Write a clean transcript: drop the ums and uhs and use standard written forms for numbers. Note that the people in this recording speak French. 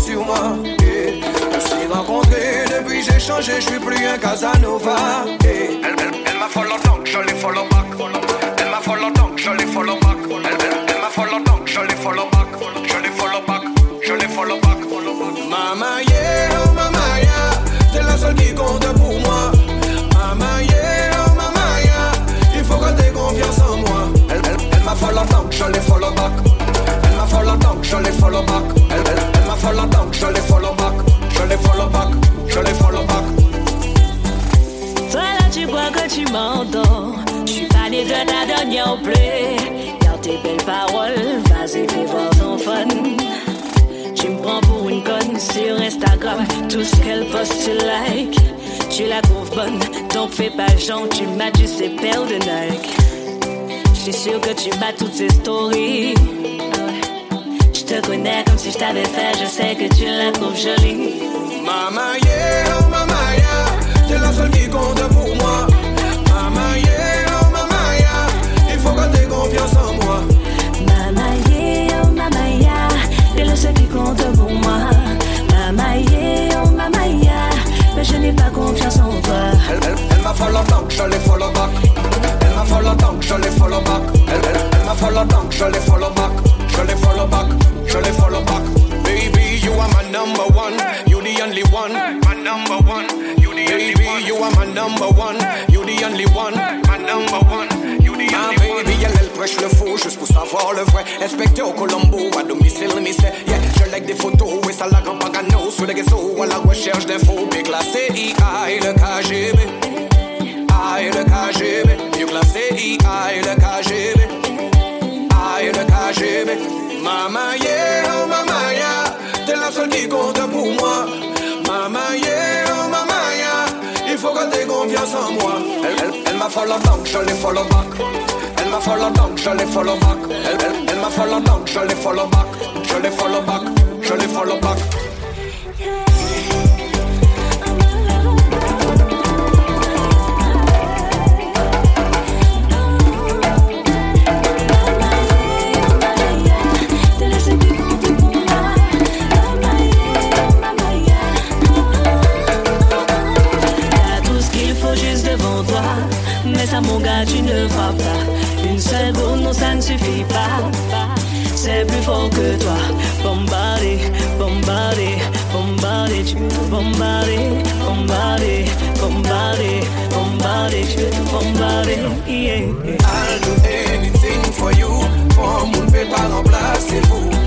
sur moi. On s'est rencontrés, depuis j'ai changé, je suis plus un Casanova. Elle m'a follow donc, je les follow back. Elle m'a follow donc, je les follow back. Elle m'a follow donc, je les follow back. Je les follow back, je les follow back. Mama yeah, oh mama yeah, t'es la seule qui compte pour moi. Mama yeah, oh mama yeah, il faut que t'aies confiance en moi. Elle m'a follow donc, je les follow back. Elle m'a follow donc, je les follow back. Elle m'a follow donc, je les follow back. Je les follow back, je les follow back. Toi là tu crois que tu m'entends. J'suis pas né de ta dernière plaie. Garde tes belles paroles, vas-y fais voir ton fun. Tu me prends pour une conne sur Instagram. Tout ce qu'elle poste tu like. Tu la trouves bonne, donc fais pas genre. Tu m'as dit c'est paire de Nike. J'suis sûr que tu bats toutes ces stories. Je te connais comme si je t'avais fait. Je sais que tu la trouves jolie. Mama yeah, oh mama yeah, t'es la seule qui compte pour moi. Mama yeah, oh mama yeah, il faut que t'aies confiance en moi. Mama yeah, oh mama yeah, t'es le seul qui compte pour moi. Mama yeah, oh mama yeah, mais je n'ai pas confiance en toi. Elle m'a follow donc, je les follow back. Elle m'a follow donc, je les follow back. Elle m'a follow donc, je les follow back. Je les follow back, je les follow back. Baby, you are my number one. You the only one. My number one. You the only one. Baby, you are my number one. You the only one. My number one. You the only one. Baby, elle prêche le faux juste pour savoir le vrai. Inspecteur Colombo, à domicile, mystère. Yeah, je like des photos et ça la grand pagano. Sur les réseaux, à la recherche d'infos. Bien classé, IA et le KGB. A et le KGB. Bien classé, IA et le KGB. A et le KGB. Mama yeah, oh mama yeah, t'es la seule qui compte pour moi. Mama yeah, oh mama yeah, il faut que t'aies confiance en moi. Elle m'a follow donc, je les follow back. Elle m'a follow donc, je les follow back. Elle m'a follow donc, je les follow back. Je les follow back, je les follow back. Mais ça mon gars tu ne vois pas. Une seule bourre non ça ne suffit pas. C'est plus fort que toi. Bombarder, bombarder, bombarder. Tu peux te bombarder, bombarder, bombarder, bombarder. Tu peux te bombarder, yeah. I'll do anything for you. Pour mon père pas remplacer vous.